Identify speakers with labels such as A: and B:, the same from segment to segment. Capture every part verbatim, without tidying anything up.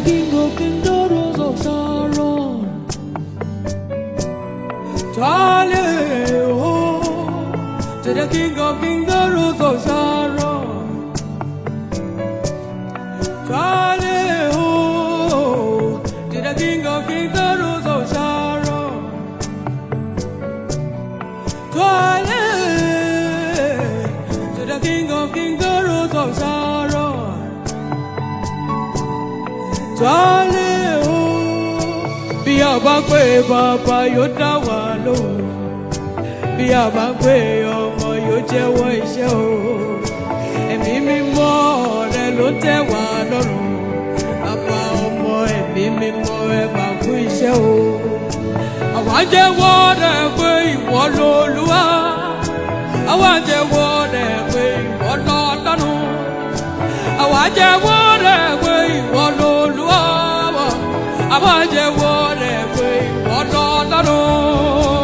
A: King of Kings, the Rose of Sharon. Twale ho, to the King of Kings, the Rose of Sharon. Twale ho, to the King of Kings, the Rose of Sharon. Twale, to the King of Kings, the Rose of Sharon. Twale ho, bí a bá pè bàbá yóò dá wa lóhùn, bí a bá pè ọmọ yóò jẹ́wọ́ iṣẹ́ o. Ẹ̀mí mímọ́ rẹ ló tẹ́ wa lọ́rùn, bàbá ọmọ ẹ̀mí mímọ́ ẹ bá kú iṣẹ́ o. Àwa jẹ́wọ́ rẹ pé ìwọ l'Olúwa, àwa jẹ́wọ́ rẹ pé ìwọ l'Ọlọ́run, àwa jẹ́wọ́ rẹ pé ìwọ l'Olúwa, àwa jẹ́wọ́ rẹ pé ìwọ l'Ọlọ́run.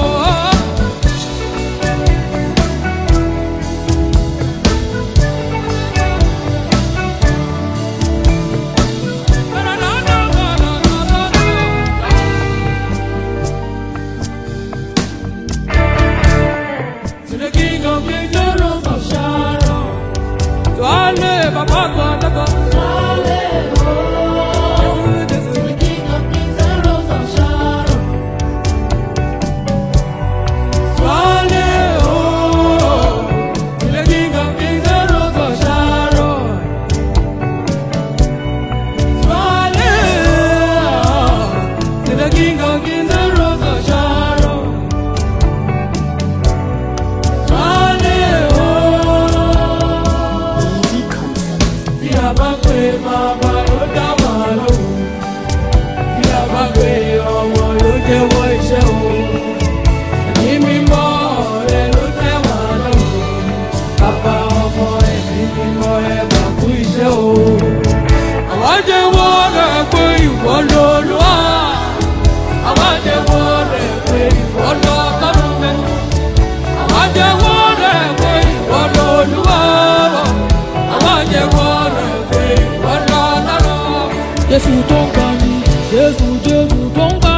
A: To the King of Kings, the Rose of Sharon. Twale, Baba, Baba, Baba. Twale, oh. To the King of Kings, the Rose of Sharon. Twale, oh. To the King of Kings, the Rose of Sharon. Twale, oh. To the King of Kings, the Rose of Sharon. Bàbá ló dá wa lóhùn, bí a bá pè ọmọ ló jẹ́wọ́ iṣẹ́ o. Ẹ̀mí mímọ́ rẹ ló tẹ́ wa lọ́rùn, bàbá ọmọ ẹ̀mí mímọ́ ẹ bá kú iṣẹ́ o. Àwa jẹ́wọ́ rẹ pé ìwọ l'Olúwa, àwa jẹ́wọ́ rẹ pé ìwọ l'Ọlọ́run, àwa jẹ́wọ́ rẹ pé ìwọ l'Olúwa, àwa jẹ́wọ́ rẹ. Jésù tó ń gbani, Jésù Jésù tó ń gbani.